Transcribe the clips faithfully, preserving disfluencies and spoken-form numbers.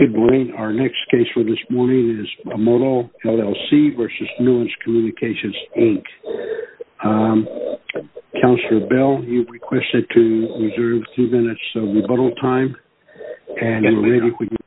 Good morning. Our next case for this morning is Emoto L L C versus Nuance Communications, Incorporated. Um, Councilor Bell, you've requested to reserve three minutes of rebuttal time, and yes, we're ready for you.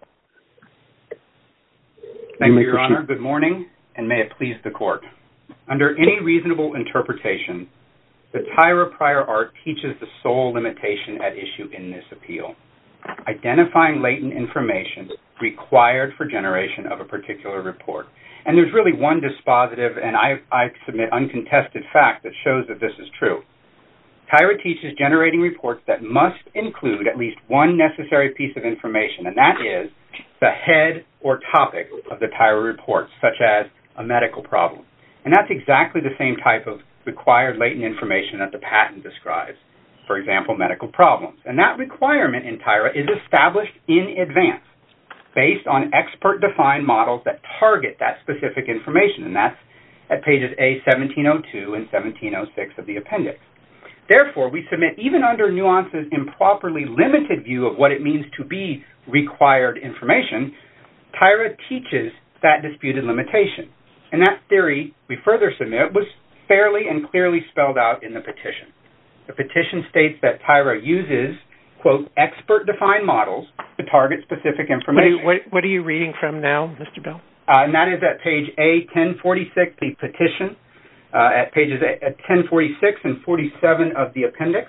Thank you, Your Honor. Good morning, and may it please the Court. Under any reasonable interpretation, the Tyra prior art teaches the sole limitation at issue in this appeal: identifying latent information required for generation of a particular report. And there's really one dispositive, and I, I submit uncontested fact that shows that this is true. Tyra teaches generating reports that must include at least one necessary piece of information, and that is the head or topic of the Tyra report, such as a medical problem. And that's exactly the same type of required latent information that the patent describes. For example, medical problems. And that requirement in Tyra is established in advance based on expert-defined models that target that specific information, and that's at pages A seventeen oh two and seventeen oh six of the appendix. Therefore, we submit, even under Nuance's improperly limited view of what it means to be required information, Tyra teaches that disputed limitation. And that theory, we further submit, was fairly and clearly spelled out in the petition. The petition states that Tyra uses, quote, expert-defined models to target specific information. What are, you, what, what are you reading from now, Mister Bell? Uh, and that is at page A ten forty-six, the petition, uh, at pages A, at ten forty-six and forty-seven of the appendix.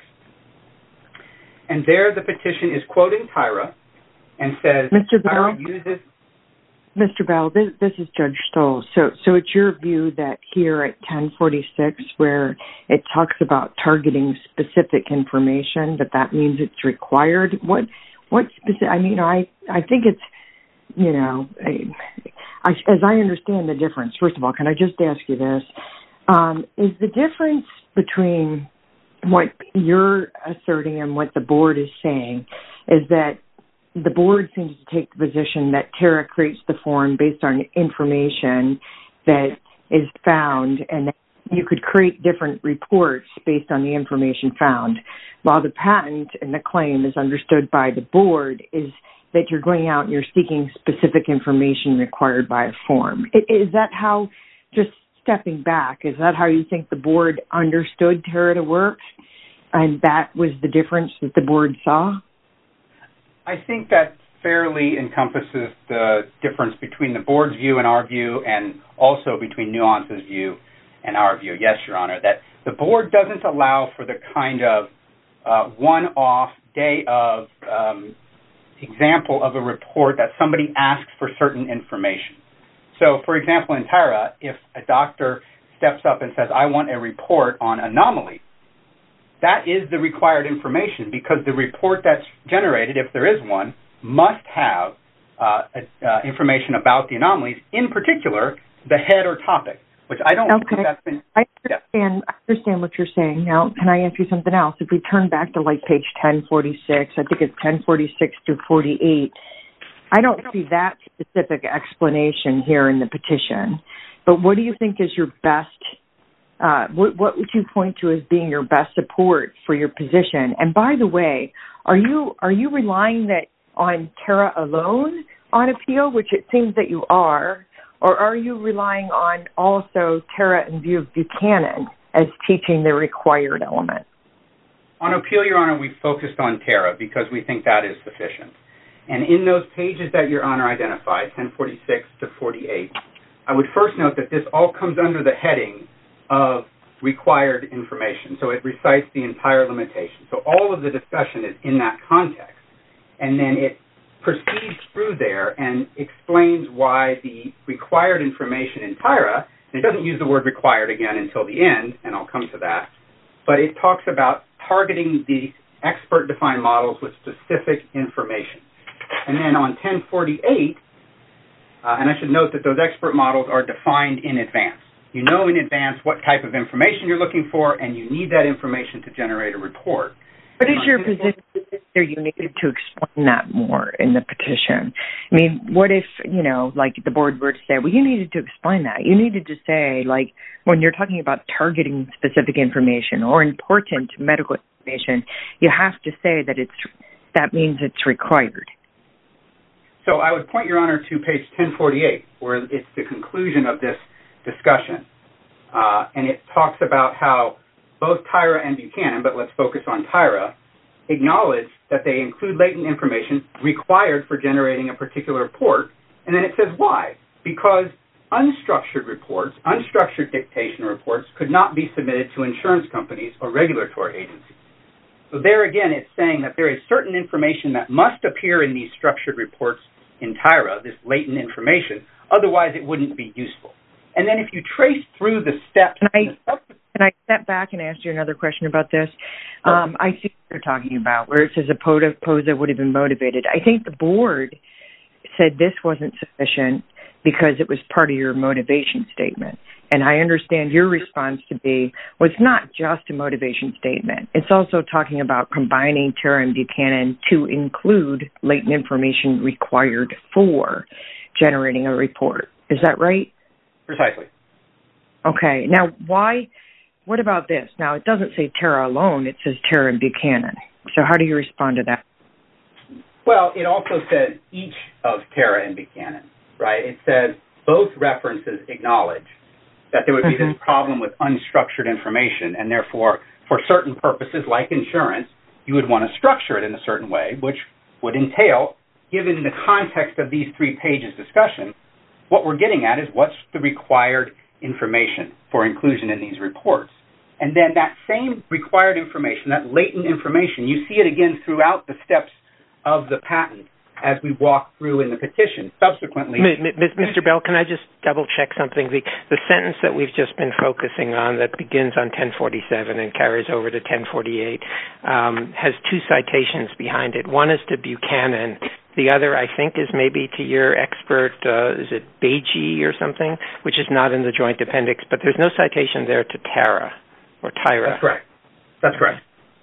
And there the petition is quoting Tyra and says, Mister Bell, Tyra uses... Mister Bell, this, this is Judge Stoll. So, so it's your view that here at ten forty-six, where it talks about targeting specific information, that that means it's required? What, what specific? I mean, I, I think it's, you know, I, as I understand the difference. First of all, can I just ask you this? Um, is the difference between what you're asserting and what the board is saying is that the board seems to take the position that Tyra creates the form based on information that is found, and that you could create different reports based on the information found, while the patent and the claim is understood by the board is that you're going out and you're seeking specific information required by a form. Is that how, just stepping back, is that how you think the board understood Tyra to work, and that was the difference that the board saw? I think that fairly encompasses the difference between the board's view and our view, and also between Nuance's view and our view. Yes, Your Honor, that the board doesn't allow for the kind of uh, one-off, day of um, example of a report that somebody asks for certain information. So, for example, in Tyra, if a doctor steps up and says, I want a report on anomalies, that is the required information, because the report that's generated, if there is one, must have uh, uh, information about the anomalies, in particular, the head or topic, which I don't okay. think that's been... I understand, I understand what you're saying. Now, can I ask you something else? If we turn back to, like, page ten forty-six, I think it's ten forty-six through forty-eight, I don't see that specific explanation here in the petition. But what do you think is your best... Uh, what, what would you point to as being your best support for your position? And by the way, are you are you relying that on Tyra alone on appeal, which it seems that you are, or are you relying on also Tyra in view of Buchanan as teaching the required element? On appeal, Your Honor, we focused on Tyra because we think that is sufficient. And in those pages that Your Honor identified, ten forty-six to forty-eight, I would first note that this all comes under the heading of required information. So it recites the entire limitation. So all of the discussion is in that context. And then it proceeds through there and explains why the required information in Tyra, and it doesn't use the word required again until the end, and I'll come to that, but it talks about targeting the expert-defined models with specific information. And then on ten forty-eight, uh, and I should note that those expert models are defined in advance. You know in advance what type of information you're looking for, and you need that information to generate a report. What is your position there? You needed to explain that more in the petition. I mean, what if, you know, like the board were to say, well, you needed to explain that. You needed to say, like, when you're talking about targeting specific information or important medical information, you have to say that it's that means it's required. So I would point, Your Honor, to page ten forty-eight, where it's the conclusion of this discussion. Uh, and it talks about how both Tyra and Buchanan, but let's focus on Tyra, acknowledge that they include latent information required for generating a particular report. And then it says why. Because unstructured reports, unstructured dictation reports, could not be submitted to insurance companies or regulatory agencies. So there again, it's saying that there is certain information that must appear in these structured reports in Tyra, this latent information, otherwise it wouldn't be useful. And then if you trace through the steps... Can I, can I step back and ask you another question about this? Um, I see what you're talking about, where it says a POSA would have been motivated. I think the board said this wasn't sufficient because it was part of your motivation statement. And I understand your response to be, well, it's not just a motivation statement. It's also talking about combining Tyra and Buchanan to include latent information required for generating a report. Is that right? Precisely. Okay. Now, why, what about this? Now, it doesn't say Tyra alone. It says Tyra and Buchanan. So how do you respond to that? Well, it also says each of Tyra and Buchanan, right? It says both references acknowledge that there would be mm-hmm. this problem with unstructured information, and therefore, for certain purposes like insurance, you would want to structure it in a certain way, which would entail, given the context of these three pages discussion, what we're getting at is what's the required information for inclusion in these reports. And then that same required information, that latent information, you see it again throughout the steps of the patent as we walk through in the petition. Subsequently... Mister Bell, can I just double-check something? The, the sentence that we've just been focusing on that begins on ten forty-seven and carries over to ten forty-eight um, has two citations behind it. One is to Buchanan. The other, I think, is maybe to your expert, uh, is it Beige or something, which is not in the joint appendix, but there's no citation there to Tyra or Tyra. That's correct. That's correct.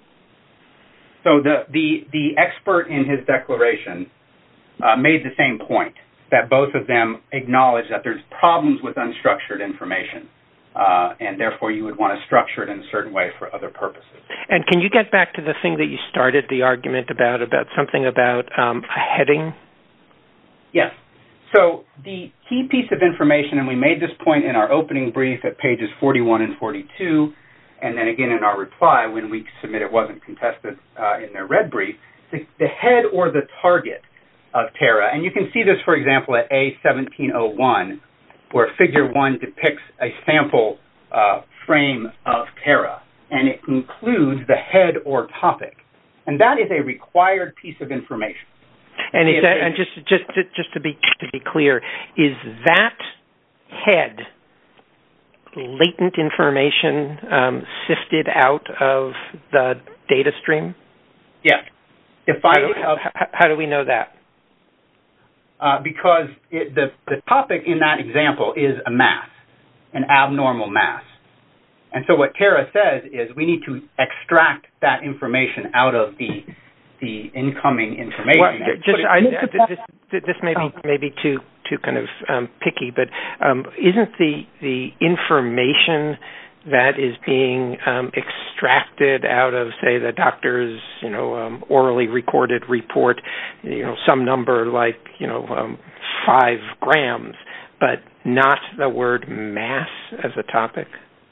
So the, the, the expert in his declaration uh, made the same point, that both of them acknowledge that there's problems with unstructured information, uh, and therefore you would want to structure it in a certain way for other purposes. And can you get back to the thing that you started the argument about, about something about um, a heading? Yes. So the key piece of information, and we made this point in our opening brief at pages forty-one and forty-two, and then again in our reply when we submit it wasn't contested uh, in their red brief, the, the head or the target of Tyra. And you can see this, for example, at A seventeen oh one, where figure one depicts a sample uh, frame of Tyra, and it includes the head or topic. And that is a required piece of information. And, is that, and just just to, just to be to be clear, is that head latent information um, sifted out of the data stream? Yes. Defining how, do, how, how do we know that? Uh, because it, the, the topic in that example is a mass, an abnormal mass. And so what Tyra says is we need to extract that information out of the the incoming information. Well, just, I, this, this may be, may be too, too kind of um, picky, but um, isn't the, the information that is being um, extracted out of, say, the doctor's, you know, um, orally recorded report, you know, some number like, you know, um, five grams, but not the word mass as a topic?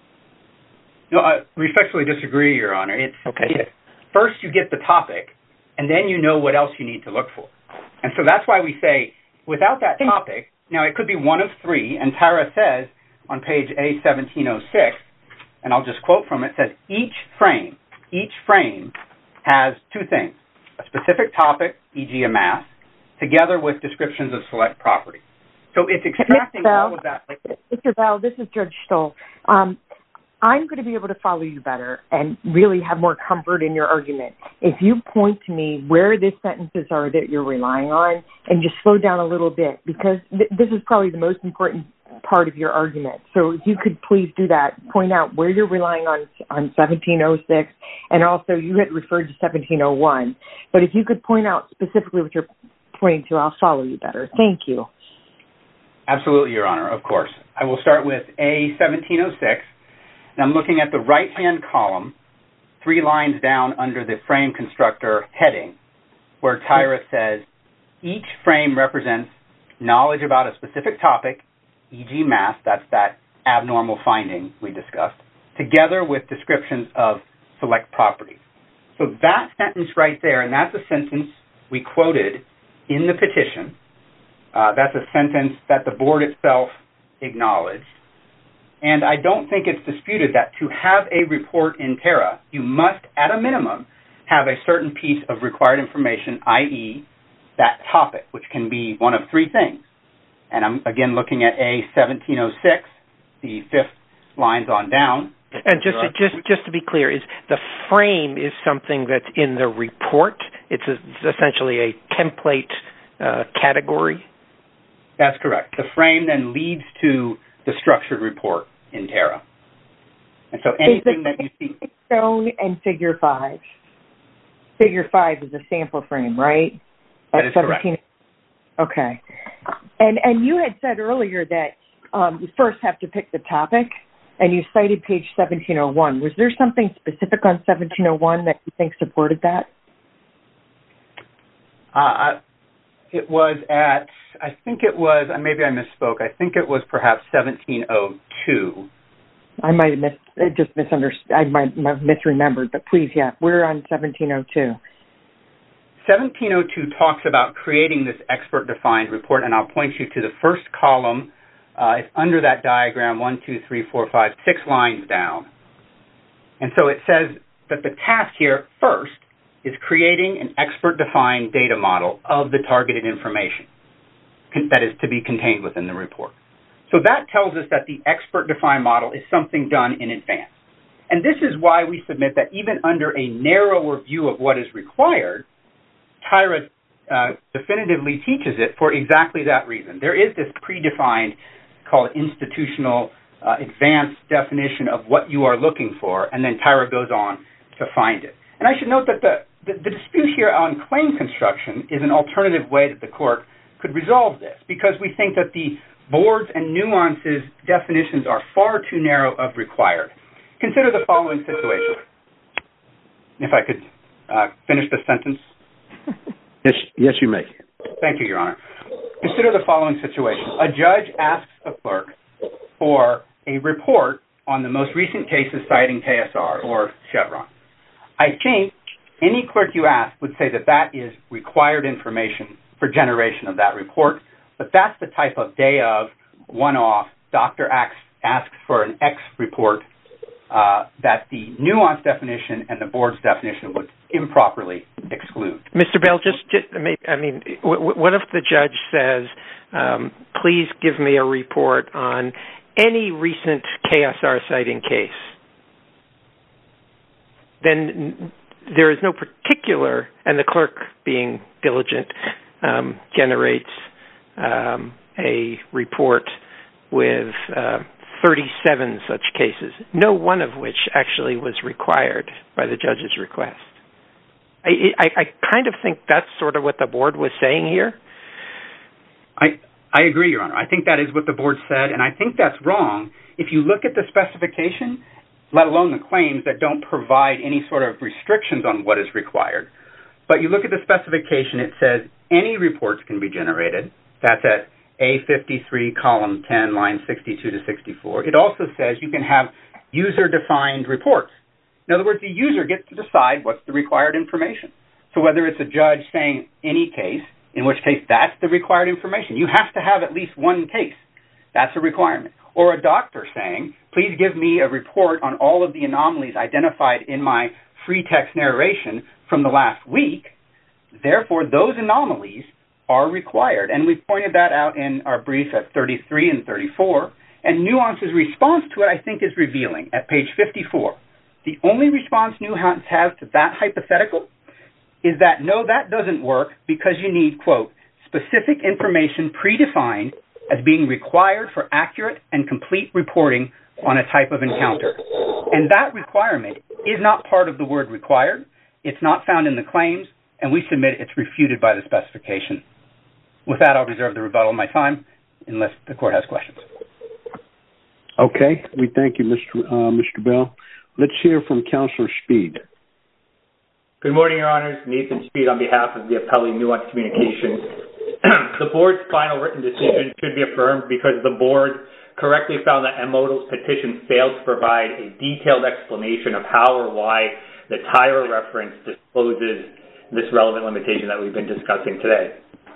No, I respectfully disagree, Your Honor. It's, okay. It's, first you get the topic, and then you know what else you need to look for. And so that's why we say, without that topic, now it could be one of three, and Tyra says on page A seventeen oh six, and I'll just quote from it, it says, each frame, each frame has two things, a specific topic, for example a mass, together with descriptions of select property. So it's extracting all of that. Mister Bell, this is Judge Stoll. Um, I'm going to be able to follow you better and really have more comfort in your argument if you point to me where the sentences are that you're relying on and just slow down a little bit, because th- this is probably the most important part of your argument. So if you could please do that, point out where you're relying on on seventeen oh six, and also you had referred to seventeen oh one. But if you could point out specifically what you're pointing to, I'll follow you better. Thank you. Absolutely, Your Honor, of course. I will start with A seventeen oh six. And I'm looking at the right-hand column, three lines down under the frame constructor heading, where Tyra says, each frame represents knowledge about a specific topic, for example mass, that's that abnormal finding we discussed, together with descriptions of select properties. So that sentence right there, and that's a sentence we quoted in the petition. Uh, that's a sentence that the board itself acknowledged. And I don't think it's disputed that to have a report in Terra, you must, at a minimum, have a certain piece of required information, that is that topic, which can be one of three things. And I'm, again, looking at A seventeen oh six, the fifth lines on down. And just to, just just to be clear, is the frame is something that's in the report? It's, a, it's essentially a template uh, category? That's correct. The frame then leads to the structured report in Terra. And so anything that you see... shown in Figure five. Figure five is a sample frame, right? That is correct. Okay. And and you had said earlier that um, you first have to pick the topic, and you cited page seventeen oh one. Was there something specific on seventeen oh one that you think supported that? Uh, it was at, I think it was, maybe I misspoke, I think it was perhaps seventeen oh two. I might have mis- just misunderstood, I might have misremembered, but please, yeah, we're on seventeen oh two. seventeen oh two talks about creating this expert-defined report, and I'll point you to the first column. Uh, it's under that diagram, one, two, three, four, five, six lines down. And so it says that the task here first is creating an expert-defined data model of the targeted information that is to be contained within the report. So that tells us that the expert-defined model is something done in advance. And this is why we submit that even under a narrower view of what is required, Tyra uh, definitively teaches it for exactly that reason. There is this predefined, called institutional uh, advanced definition of what you are looking for, and then Tyra goes on to find it. And I should note that the, the, the dispute here on claim construction is an alternative way that the court could resolve this, because we think that the boards and nuances definitions are far too narrow of required. Consider the following situation. If I could uh, finish the sentence. Yes, yes, you may. Thank you, Your Honor. Consider the following situation. A judge asks a clerk for a report on the most recent cases citing K S R or Chevron. I think any clerk you ask would say that that is required information for generation of that report, but that's the type of day of, one-off, doctor asks, asks for an X report uh, that the nuance definition and the board's definition would improperly exclude. Mister Bell, just, just I mean, what if the judge says, um, please give me a report on any recent K S R citing case? Then there is no particular, and the clerk, being diligent, um, generates um, a report with uh, thirty-seven such cases, no one of which actually was required by the judge's request. I, I, I kind of think that's sort of what the board was saying here. I I agree, Your Honor. I think that is what the board said, and I think that's wrong. If you look at the specification, let alone the claims that don't provide any sort of restrictions on what is required, but you look at the specification, it says any reports can be generated. That's at A fifty-three, column ten, line sixty-two to sixty-four. It also says you can have user-defined reports. In other words, the user gets to decide what's the required information. So whether it's a judge saying any case, in which case that's the required information. You have to have at least one case. That's a requirement. Or a doctor saying, please give me a report on all of the anomalies identified in my free text narration from the last week. Therefore, those anomalies are required. And we pointed that out in our brief at thirty-three and thirty-four. And Nuance's response to it, I think, is revealing at page fifty-four. The only response Nuance has to that hypothetical is that, no, that doesn't work because you need, quote, specific information predefined as being required for accurate and complete reporting on a type of encounter. And that requirement is not part of the word required. It's not found in the claims, and we submit it's refuted by the specification. With that, I'll reserve the rebuttal of my time unless the court has questions. Okay. We thank you, Mister Uh, Mister Bell. Let's hear from Counselor Speed. Good morning, Your Honors. Nathan Speed on behalf of the appellee Nuance Communications. The board's final written decision should be affirmed because the board correctly found that M-Modal's petition failed to provide a detailed explanation of how or why the Tyra reference discloses this relevant limitation that we've been discussing today.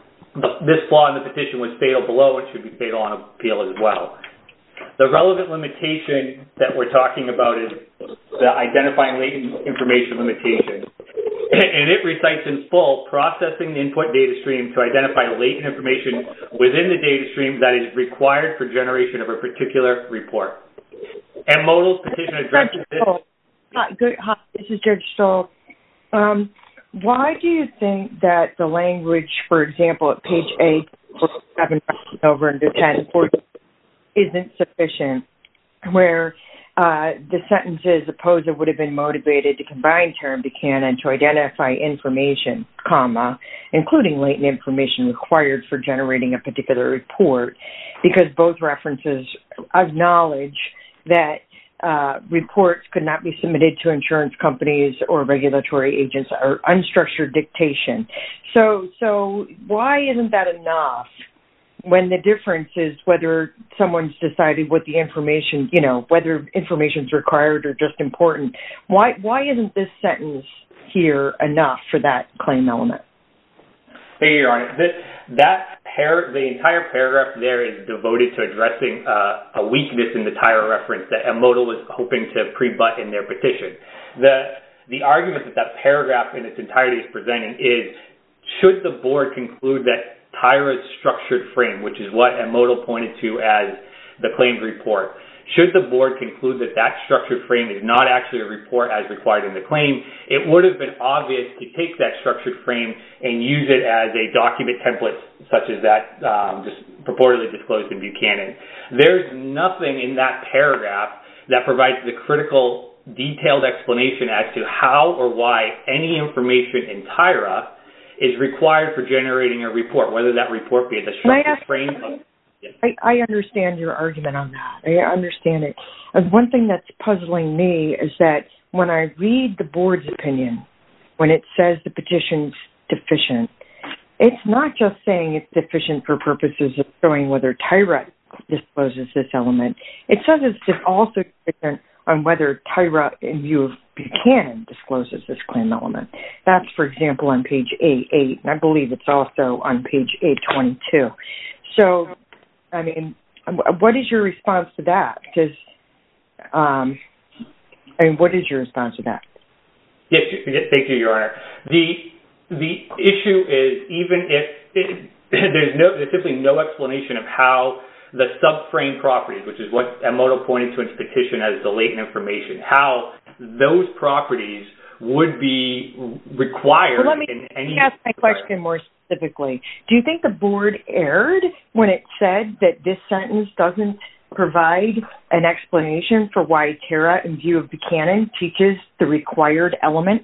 This flaw in the petition was fatal below and should be fatal on appeal as well. The relevant limitation that we're talking about is the identifying latent information limitation. And it recites in full processing the input data stream to identify latent information within the data stream that is required for generation of a particular report. M-Modal's petition addresses this. Hi, good. Hi, this is Judge Stoll. Um, why do you think that the language, for example, at page eight, seven over into ten forty, isn't sufficient, where uh, the sentence is, Opposa would have been motivated to combine Tyra and Buchanan to identify information, comma, including latent information required for generating a particular report, because both references acknowledge that uh, reports could not be submitted to insurance companies or regulatory agents or unstructured dictation. So, so why isn't that enough? When the difference is whether someone's decided what the information, you know, whether information's required or just important. Why why isn't this sentence here enough for that claim element? Hey, Your Honor, that, that par- the entire paragraph there is devoted to addressing uh, a weakness in the Tyra reference that M-Modal was hoping to pre-butt in their petition. The, the argument that that paragraph in its entirety is presenting is, should the board conclude that Tyra's structured frame, which is what M-Modal pointed to as the claimed report, should the board conclude that that structured frame is not actually a report as required in the claim, it would have been obvious to take that structured frame and use it as a document template such as that um, just purportedly disclosed in Buchanan. There's nothing in that paragraph that provides the critical detailed explanation as to how or why any information in Tyra is required for generating a report, whether that report be the structured frame. Of, yeah. I, I understand your argument on that. I understand it. And one thing that's puzzling me is that when I read the board's opinion, when it says the petition's deficient, it's not just saying it's deficient for purposes of showing whether Tyra discloses this element. It says it's also deficient on whether Tyra, in view of Buchanan, discloses this claim element. That's, for example, on page A eight, and I believe it's also on page A twenty-two. So, I mean, what is your response to that? Because, um, I mean, what is your response to that? Yes, thank you, Your Honor. The the issue is, even if it, there's no, there's simply no explanation of how the subframe properties, which is what M-Modal pointed to in its petition as the latent information, how those properties would be required well, let me in any... ask my question more specifically. Do you think the board erred when it said that this sentence doesn't provide an explanation for why Tyra, in view of Buchanan, teaches the required element?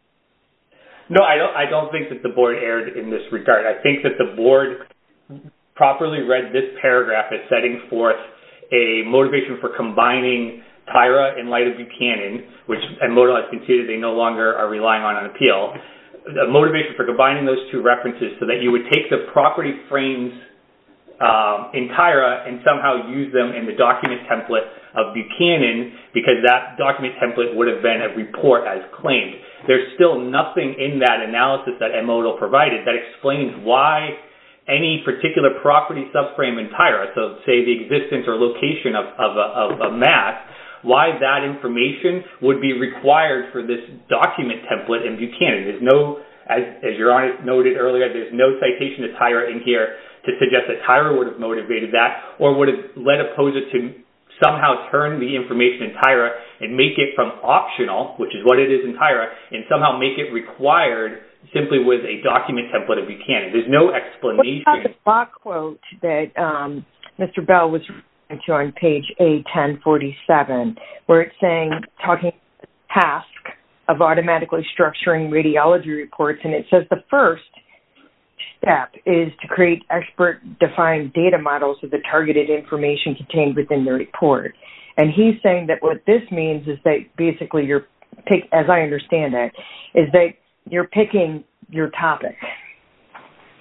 No, I don't, I don't think that the board erred in this regard. I think that the board properly read this paragraph as setting forth a motivation for combining Tyra in light of Buchanan, which M-Modal has conceded they no longer are relying on an appeal, a motivation for combining those two references so that you would take the property frames um, in Tyra and somehow use them in the document template of Buchanan, because that document template would have been a report as claimed. There's still nothing in that analysis that M-Modal provided that explains why any particular property subframe in Tyra, so say the existence or location of, of, a, of a mass, why that information would be required for this document template in Buchanan. There's no, as, as Your Honor noted earlier, there's no citation to Tyra in here to suggest that Tyra would have motivated that or would have led Opposa to somehow turn the information in Tyra and make it from optional, which is what it is in Tyra, and somehow make it required simply with a document template of Buchanan. There's no explanation. What about the block quote that um, Mister Bell was referring to on page A ten forty-seven, where it's saying, talking task of automatically structuring radiology reports, and it says the first step is to create expert-defined data models of the targeted information contained within the report. And he's saying that what this means is that basically you're pick, as I understand it, is that you're picking your topic.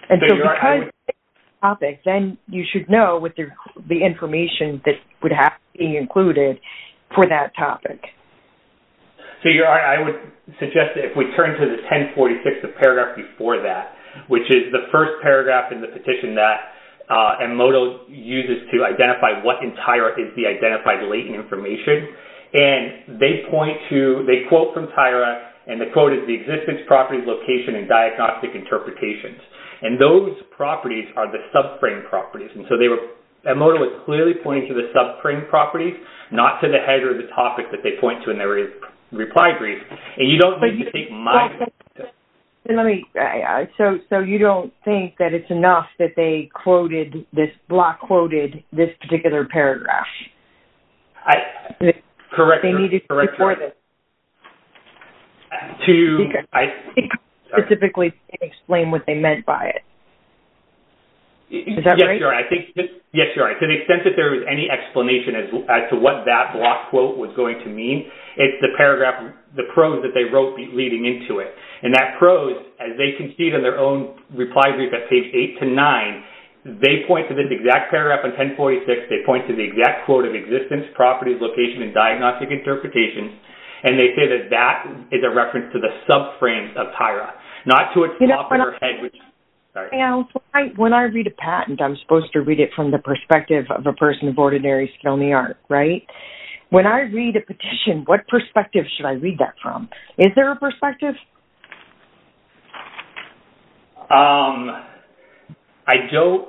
And so, so because right, would... topic, then you should know what the the information that would have to be included for that topic. So you're, I would suggest that if we turn to the ten forty-six, the paragraph before that, which is the first paragraph in the petition that uh, Emoto uses to identify what in Tyra is the identified latent information. And they point to, they quote from Tyra, and the quote is the existence, properties, location, and diagnostic interpretations. And those properties are the subframe properties. And so they were, Emoto was clearly pointing to the subframe properties, not to the header of the topic that they point to in their re- reply brief. And you don't need to take my... Let me, uh, so, so you don't think that it's enough that they quoted this, block quoted this particular paragraph? I, correct. They needed to correct, report it. To, because I... specifically explain what they meant by it. Is that yes, right? You're right. I think that, yes, you're right. To the extent that there was any explanation as as to what that block quote was going to mean, it's the paragraph, the prose that they wrote leading into it. And that prose, as they concede in their own reply brief at page eight to nine, they point to this exact paragraph on ten forty-six. They point to the exact quote of existence, properties, location, and diagnostic interpretations. And they say that that is a reference to the subframes of Tyra, not to its you top know, of her head, which... Sorry. Alex, when I, when I read a patent, I'm supposed to read it from the perspective of a person of ordinary skill in the art, right? When I read a petition, what perspective should I read that from? Is there a perspective? Um, I don't.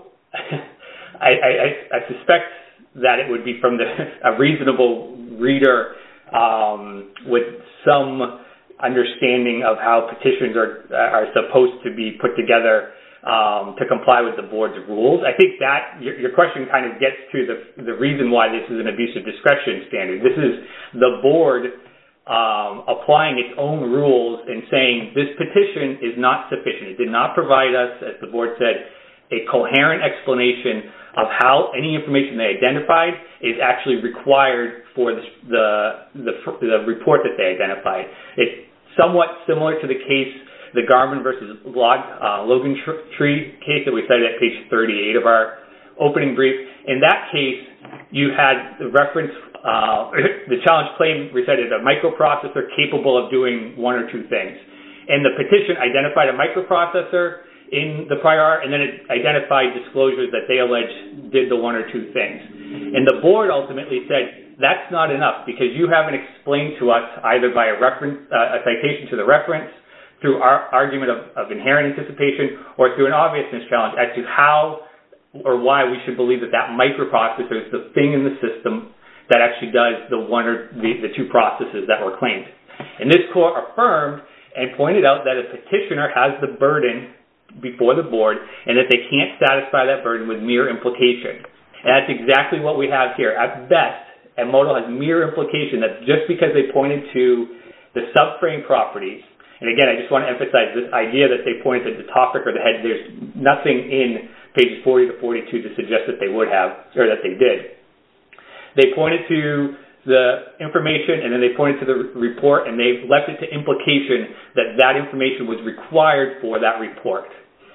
I, I, I suspect that it would be from the, a reasonable reader um, with some understanding of how petitions are are supposed to be put together. Um, to comply with the board's rules. I think that your, your question kind of gets to the the reason why this is an abuse of discretion standard. This is the board um, applying its own rules and saying this petition is not sufficient. It did not provide us, as the board said, a coherent explanation of how any information they identified is actually required for the the, the, the report that they identified. It's somewhat similar to the case the Garmin versus Log, uh, Logan Tree case that we cited at page thirty-eight of our opening brief. In that case, you had the reference, uh, the challenge claim recited a microprocessor capable of doing one or two things. And the petition identified a microprocessor in the prior art, and then it identified disclosures that they allege did the one or two things. And the board ultimately said, that's not enough because you haven't explained to us either by a reference, uh, a citation to the reference, through our argument of, of inherent anticipation, or through an obviousness challenge as to how or why we should believe that that microprocessor is the thing in the system that actually does the one or the, the two processes that were claimed. And this court affirmed and pointed out that a petitioner has the burden before the board and that they can't satisfy that burden with mere implication. And that's exactly what we have here. At best, Emoto has mere implication that just because they pointed to the subframe properties. And again, I just want to emphasize this idea that they pointed to the topic or the head. There's nothing in pages forty to forty-two to suggest that they would have, or that they did. They pointed to the information, and then they pointed to the report, and they left it to implication that that information was required for that report.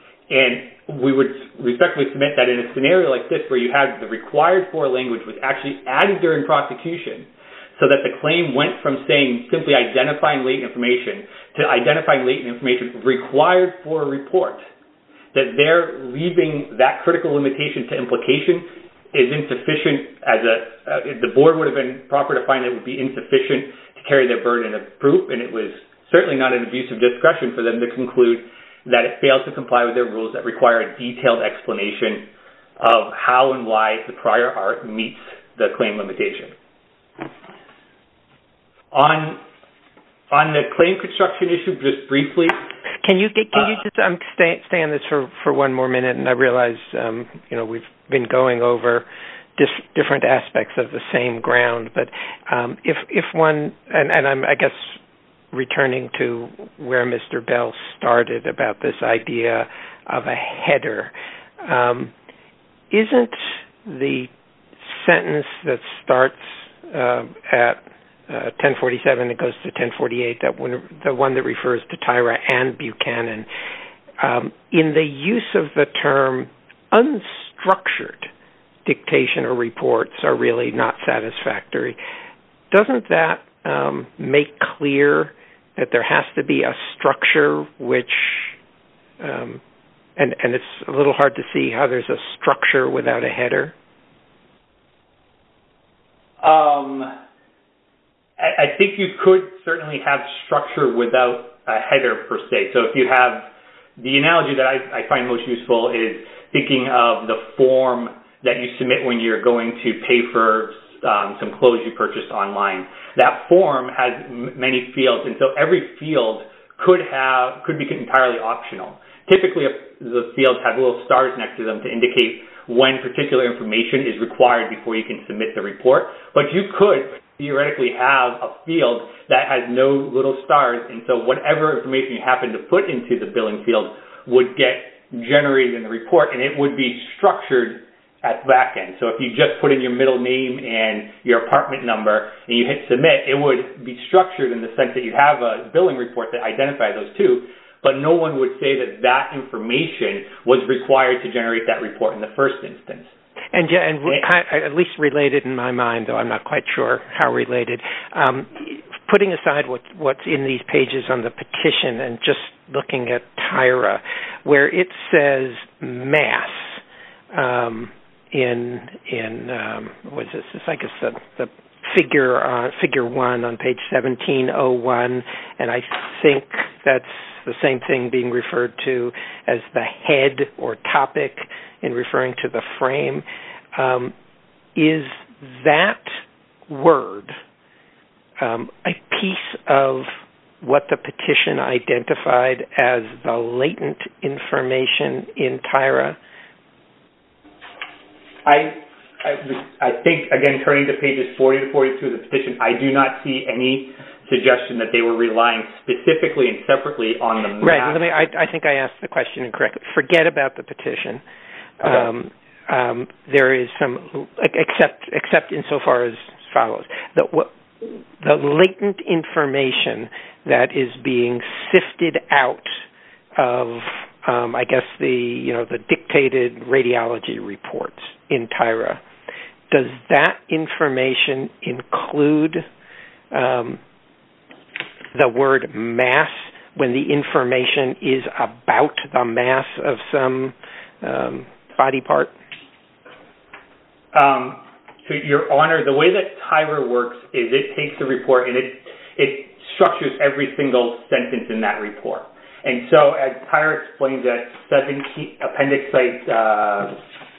And we would respectfully submit that in a scenario like this, where you had the required for language was actually added during prosecution, so that the claim went from saying simply identifying latent information to identifying latent information required for a report, that they're leaving that critical limitation to implication is insufficient as a, uh, the board would have been proper to find it would be insufficient to carry their burden of proof, and it was certainly not an abuse of discretion for them to conclude that it failed to comply with their rules that require a detailed explanation of how and why the prior art meets the claim limitation. On on the claim construction issue, just briefly, can you can you just um, stay stay on this for, for one more minute? And I realize um, you know we've been going over dis- different aspects of the same ground, but um, if if one and, and I'm I guess returning to where Mister Bell started about this idea of a header, um, isn't the sentence that starts uh, at Uh, ten forty-seven, it goes to ten forty-eight, that one, the one that refers to Tyra and Buchanan. um, in the use of the term unstructured dictation or reports are really not satisfactory, doesn't that um, make clear that there has to be a structure which, um, and, and it's a little hard to see how there's a structure without a header? Um, I, I think you could certainly have structure without a header per se. So if you have, the analogy that I, I find most useful is thinking of the form that you submit when you're going to pay for um, some clothes you purchased online. That form has m- many fields, and so every field could have could be entirely optional. Typically, if the fields have little stars next to them to indicate when particular information is required before you can submit the report. But you could theoretically have a field that has no little stars, and so whatever information you happen to put into the billing field would get generated in the report, and it would be structured at the back end. So if you just put in your middle name and your apartment number and you hit submit, it would be structured in the sense that you have a billing report that identifies those two, but no one would say that that information was required to generate that report in the first instance. And yeah, and at least related in my mind, though I'm not quite sure how related, um, putting aside what, what's in these pages on the petition and just looking at Tyra, where it says mass, um, in in um, what is this? It's I guess the, the figure uh, figure one on page seventeen oh one, and I think that's the same thing being referred to as the head or topic in referring to the frame. Um, is that word um, a piece of what the petition identified as the latent information in Tyra? I, I, I think, again, turning to pages forty to forty-two of the petition, I do not see any suggestion that they were relying specifically and separately on the right. Let me. I, I think I asked the question incorrectly. Forget about the petition. Okay. Um, um, there is some, except except insofar as follows: the what, the latent information that is being sifted out of, um, I guess the you know the dictated radiology reports in Tyra. Does that information include um, the word mass when the information is about the mass of some um, body part? Um, so, Your Honor, the way that Tyra works is it takes the report and it it structures every single sentence in that report. And so, as Tyra explains at seventeen, appendix site uh,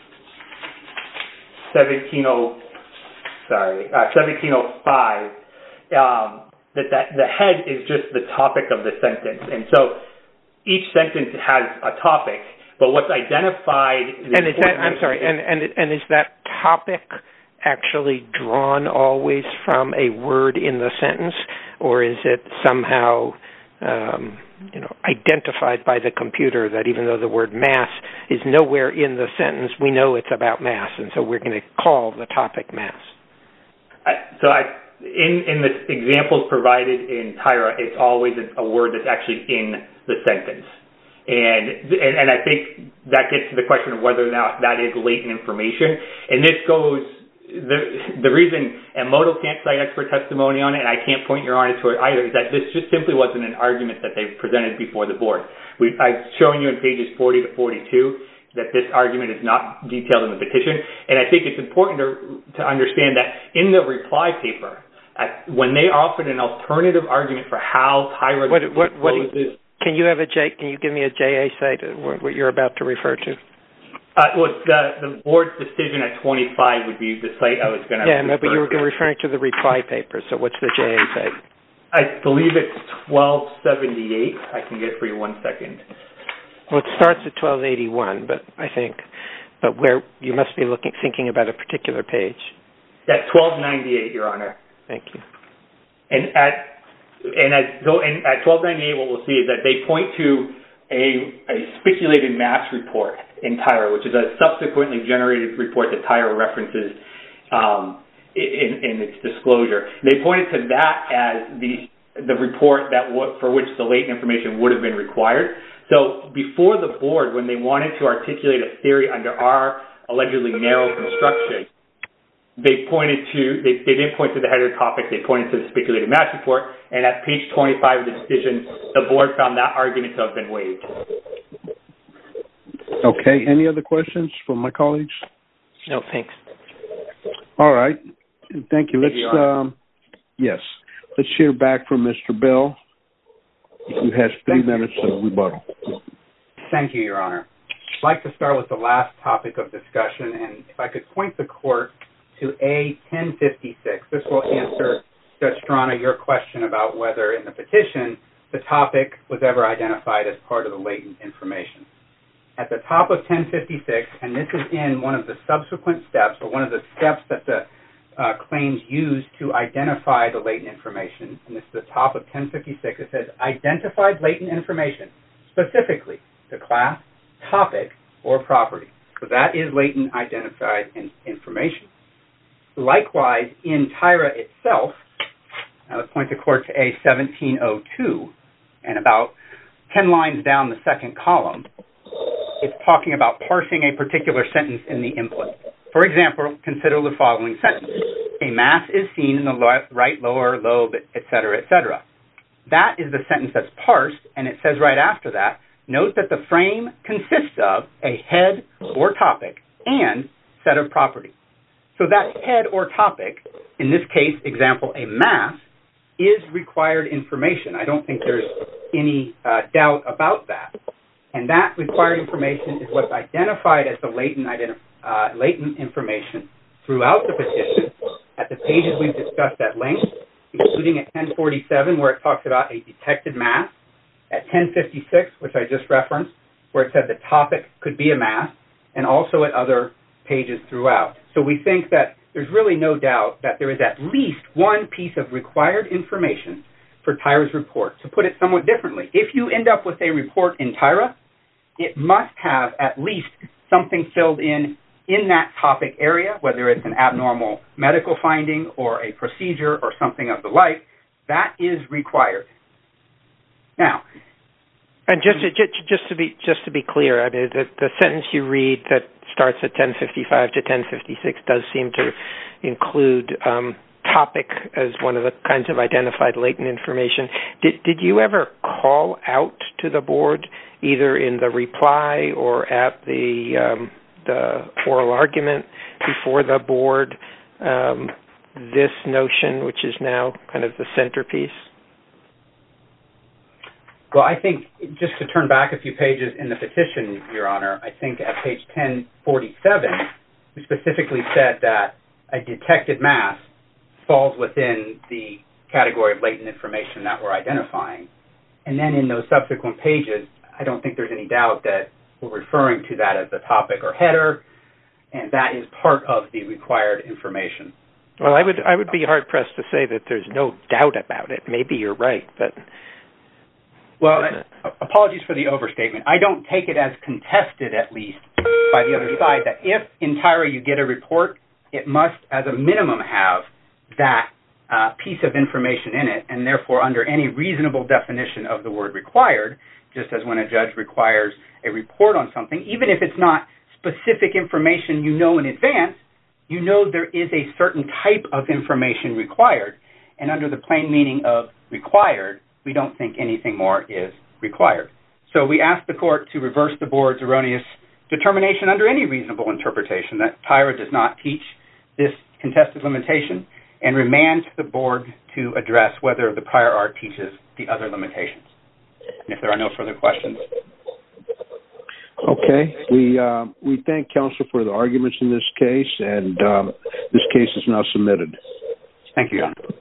seventeen oh, sorry, uh, seventeen oh five, um, that, that the head is just the topic of the sentence. And so each sentence has a topic, but what's identified... And is that, I'm sorry, and, and, and is that topic actually drawn always from a word in the sentence, or is it somehow... Um, you know, identified by the computer that even though the word mass is nowhere in the sentence, we know it's about mass, and so we're going to call the topic mass. I, so I, in, in the examples provided in Tyra, it's always a, a word that's actually in the sentence. And, and and I think that gets to the question of whether or not that is latent information. And this goes... The the reason, and Moto can't cite expert testimony on it, and I can't point your honor to it either, is that this just simply wasn't an argument that they've presented before the board. We, I've shown you in pages forty to forty-two that this argument is not detailed in the petition, and I think it's important to, to understand that in the reply paper, at, when they offered an alternative argument for how Tyra what, what, what discloses... Can you have a J? Can you give me a J A site? What, what you're about to refer to? Uh, well, the, the board's decision at twenty-five would be the site I was going to Yeah, no, but you were referring to the reply paper, so what's the J A site? I believe it's twelve seventy-eight. I can get it for you one second. Well, it starts at twelve eighty-one, but I think, but where you must be looking, thinking about a particular page. At twelve ninety-eight, Your Honor. Thank you. And at and at so and at twelve ninety-eight, what we'll see is that they point to a, a speculated mass report in Tyra, which is a subsequently generated report that Tyra references um, in, in its disclosure. They pointed to that as the the report that w- for which the latent information would have been required. So before the board, when they wanted to articulate a theory under our allegedly narrow construction, they pointed to, they, they didn't point to the header topic, they pointed to the speculative match report, and at page twenty-five of the decision, the board found that argument to have been waived. Okay, any other questions from my colleagues? No, thanks. All right, thank you. Let's, Thank you, um, yes, let's hear back from Mister Bell, who has three Thank minutes you. of rebuttal. Thank you, Your Honor. I'd like to start with the last topic of discussion, and if I could point the court to A ten fifty-six. This will answer, Judge Strana, your question about whether in the petition the topic was ever identified as part of the latent information. At the top of ten fifty-six, and this is in one of the subsequent steps, or one of the steps that the uh, claims use to identify the latent information, and this is the top of ten fifty-six, it says identified latent information, specifically the class, topic, or property. So that is latent identified in information. Likewise, in Tyra itself, I would point the court to A seventeen oh two, and about ten lines down the second column, it's talking about parsing a particular sentence in the input. For example, consider the following sentence. A mass is seen in the right lower lobe, et cetera, et cetera. That is the sentence that's parsed, and it says right after that, note that the frame consists of a head or topic and set of properties. So that head or topic, in this case, example, a mass, is required information. I don't think there's any uh, doubt about that. And that required information is what's identified as the latent, identif- uh, latent information throughout the petition at the pages we've discussed at length, including at ten forty-seven, where it talks about a detected mass, at ten fifty-six, which I just referenced, where it said the topic could be a mass, and also at other pages throughout. So we think that there's really no doubt that there is at least one piece of required information for Tyra's report. To put it somewhat differently, if you end up with a report in Tyra, it must have at least something filled in in that topic area, whether it's an abnormal medical finding or a procedure or something of the like. That is required. Now, and just to, just to be just to be clear, I mean, the, the sentence you read that starts at ten fifty-five to ten fifty-six does seem to include um, topic as one of the kinds of identified latent information. Did did you ever call out to the board, either in the reply or at the um, the oral argument before the board, um, this notion, which is now kind of the centerpiece? Well, I think, just to turn back a few pages in the petition, Your Honor, I think at page ten forty-seven, we specifically said that a detected mass falls within the category of latent information that we're identifying. And then in those subsequent pages, I don't think there's any doubt that we're referring to that as the topic or header, and that is part of the required information. Well, I would I would be hard-pressed to say that there's no doubt about it. Maybe you're right, but... Well, apologies for the overstatement. I don't take it as contested, at least, by the other side, that if in Tyra you get a report, it must, as a minimum, have that uh, piece of information in it, and therefore, under any reasonable definition of the word required, just as when a judge requires a report on something, even if it's not specific information you know in advance, you know there is a certain type of information required, and under the plain meaning of required, we don't think anything more is required. So we ask the court to reverse the board's erroneous determination under any reasonable interpretation that Tyra does not teach this contested limitation, and remand the board to address whether the prior art teaches the other limitations. And if there are no further questions. Okay. We uh, we thank counsel for the arguments in this case, and um, this case is now submitted. Thank you, Your Honor.